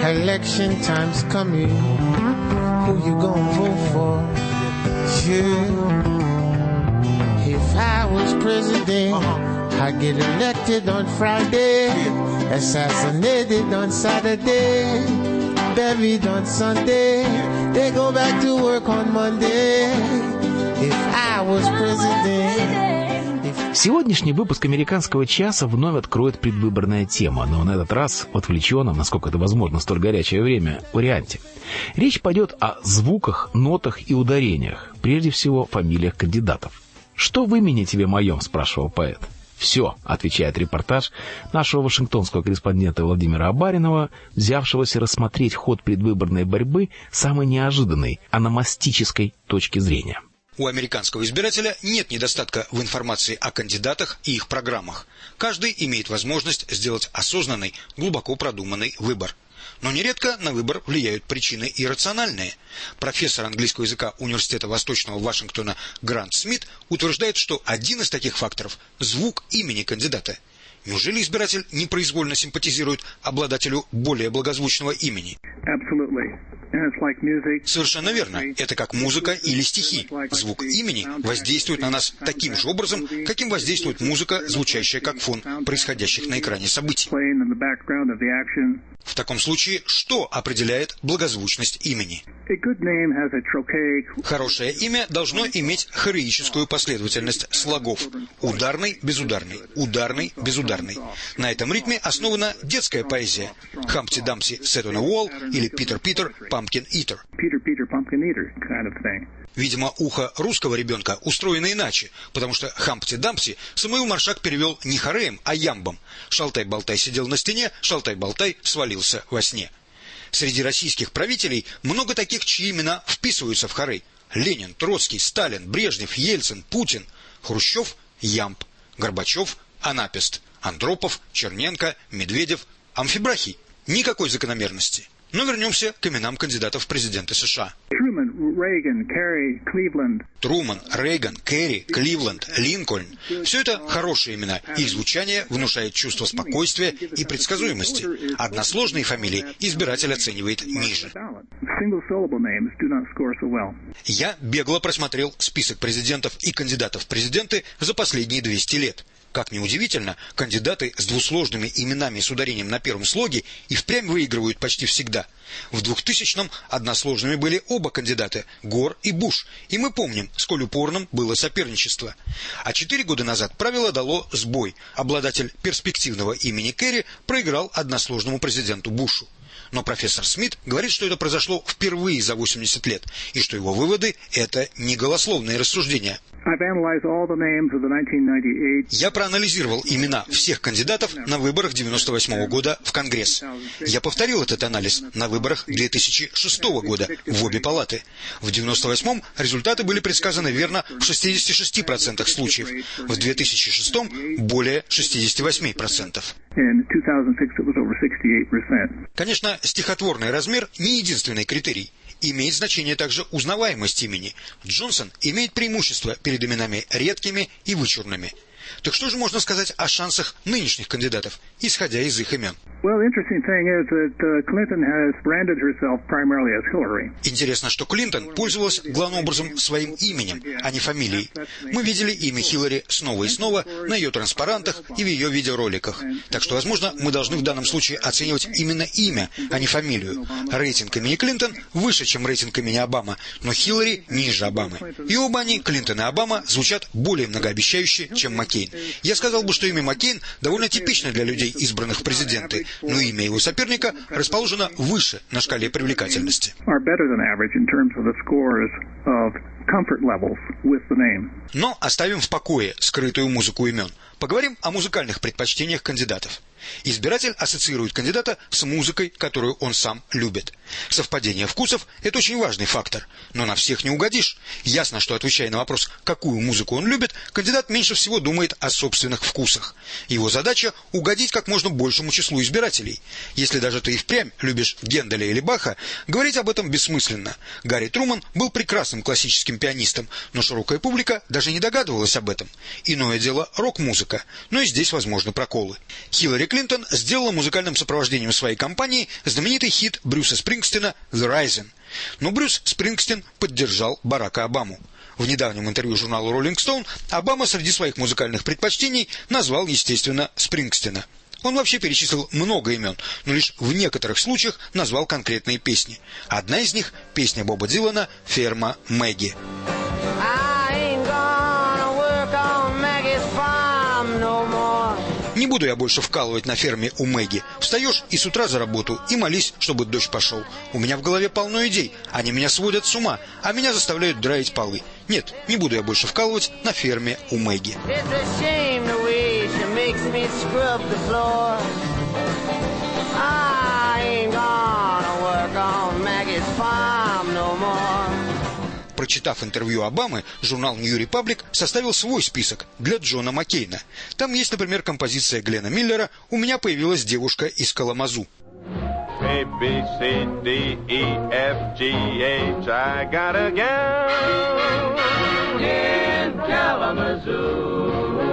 Election time's coming. Who you gonna vote for? Yeah. If I was president, I'd get elected on Friday, assassinated on Saturday, buried on Sunday. They go back to work on Monday. If I was president. Сегодняшний выпуск «Американского часа» вновь откроет предвыборная тема, но на этот раз в отвлеченном, насколько это возможно в столь горячее время, варианте. Речь пойдет о звуках, нотах и ударениях, прежде всего фамилиях кандидатов. «Что в имени тебе моем?» – спрашивал поэт. «Все», – отвечает репортаж нашего вашингтонского корреспондента Владимира Абаринова, взявшегося рассмотреть ход предвыборной борьбы с самой неожиданной, аномастической точки зрения. У американского избирателя нет недостатка в информации о кандидатах и их программах. Каждый имеет возможность сделать осознанный, глубоко продуманный выбор. Но нередко на выбор влияют причины иррациональные. Профессор английского языка Университета Восточного Вашингтона Грант Смит утверждает, что один из таких факторов – звук имени кандидата. Неужели избиратель непроизвольно симпатизирует обладателю более благозвучного имени? Совершенно верно. Это как музыка или стихи. Звук имени воздействует на нас таким же образом, каким воздействует музыка, звучащая как фон происходящих на экране событий. В таком случае, что определяет благозвучность имени? Хорошее имя должно иметь хореическую последовательность слогов. Ударный, безударный, ударный, безударный. На этом ритме основана детская поэзия. Хампти-Дампти, Sat on a Wall или Питер-Питер, Pumpkin Eater. Видимо, ухо русского ребенка устроено иначе, потому что Хампти-Дампти Самуил Маршак перевел не хореем, а ямбом. Шалтай-болтай сидел на стене, шалтай-болтай свалился во сне. Среди российских правителей много таких, чьи имена вписываются в хоры. Ленин, Троцкий, Сталин, Брежнев, Ельцин, Путин, Хрущев, ямб, Горбачев, Анапест, Андропов, Черненко, Медведев, Амфибрахий. Никакой закономерности. Но вернемся к именам кандидатов в президенты США. Труман, Рейган, Керри, Кливленд, Линкольн. Все это хорошие имена, их звучание внушает чувство спокойствия и предсказуемости. Односложные фамилии избиратель оценивает ниже. Я бегло просмотрел список президентов и кандидатов в президенты за последние 200 лет. Как ни удивительно, кандидаты с двусложными именами с ударением на первом слоге и впрямь выигрывают почти всегда. В 2000-м односложными были оба кандидата – Гор и Буш, и мы помним, сколь упорным было соперничество. А 4 года назад правило дало сбой. Обладатель перспективного имени Керри проиграл односложному президенту Бушу. Но профессор Смит говорит, что это произошло впервые за 80 лет, и что его выводы – это не голословные рассуждения. Я проанализировал имена всех кандидатов на выборах 1998 года в Конгресс. Я повторил этот анализ на выборах 2006 года в обе палаты. В 1998 результаты были предсказаны верно в 66% случаев, в 2006 более 68%. Конечно, стихотворный размер не единственный критерий. Имеет значение также узнаваемость имени. Джонсон имеет преимущество перед именами редкими и вычурными. Так что же можно сказать о шансах нынешних кандидатов, исходя из их имен? Интересно, что Клинтон пользовалась главным образом своим именем, а не фамилией. Мы видели имя Хиллари снова и снова на ее транспарантах и в ее видеороликах. Так что, возможно, мы должны в данном случае оценивать именно имя, а не фамилию. Рейтинг имени Клинтон выше, чем рейтинг имени Обама, но Хиллари ниже Обамы. И оба они, Клинтон и Обама, звучат более многообещающе, чем Маккейн. Я сказал бы, что имя Маккейн довольно типично для людей, избранных в президенты, но имя его соперника расположено выше на шкале привлекательности. Но оставим в покое скрытую музыку имен. Поговорим о музыкальных предпочтениях кандидатов. Избиратель ассоциирует кандидата с музыкой, которую он сам любит. Совпадение вкусов – это очень важный фактор, но на всех не угодишь. Ясно, что, отвечая на вопрос, какую музыку он любит, кандидат меньше всего думает о собственных вкусах. Его задача – угодить как можно большему числу избирателей. Если даже ты и впрямь любишь Генделя или Баха, говорить об этом бессмысленно. Гарри Труман был прекрасным классическим великим пианистом, но широкая публика даже не догадывалась об этом. Иное дело рок-музыка, но и здесь возможны проколы. Хиллари Клинтон сделала музыкальным сопровождением своей кампании знаменитый хит Брюса Спрингстина «The Rising». Но Брюс Спрингстин поддержал Барака Обаму. В недавнем интервью журналу Rolling Stone Обама среди своих музыкальных предпочтений назвал, естественно, Спрингстина. Он вообще перечислил много имен, но лишь в некоторых случаях назвал конкретные песни. Одна из них – песня Боба Дилана «Ферма Мэгги». Не буду я больше вкалывать на ферме у Мэгги. Встаешь и с утра за работу, и молись, чтобы дождь пошел. У меня в голове полно идей, они меня сводят с ума, а меня заставляют драить полы. Нет, не буду я больше вкалывать на ферме у Мэгги. Прочитав интервью Обамы, журнал New Republic составил свой список для Джона Маккейна. Там есть, например, композиция Гленна Миллера «У меня появилась девушка из Каламазу». A, B, C, D, E, F, G, H, I got a gal in Kalamazoo.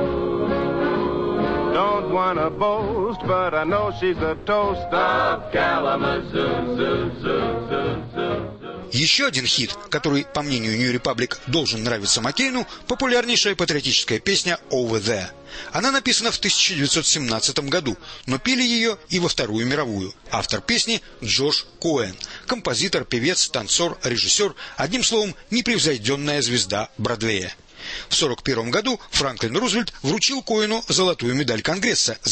Don't wanna boast, but I know she's the toast of Kalamazoo. Zoo, zoo, zoo, zoo. Еще один хит, который, по мнению New Republic, должен нравиться Маккейну, популярнейшая патриотическая песня «Over There». Она написана в 1917 году, но пели ее и во Вторую мировую. Автор песни – Джош Коэн, композитор, певец, танцор, режиссер, одним словом, непревзойденная звезда Бродвея. В 1941 году Франклин Рузвельт вручил Коэну золотую медаль Конгресса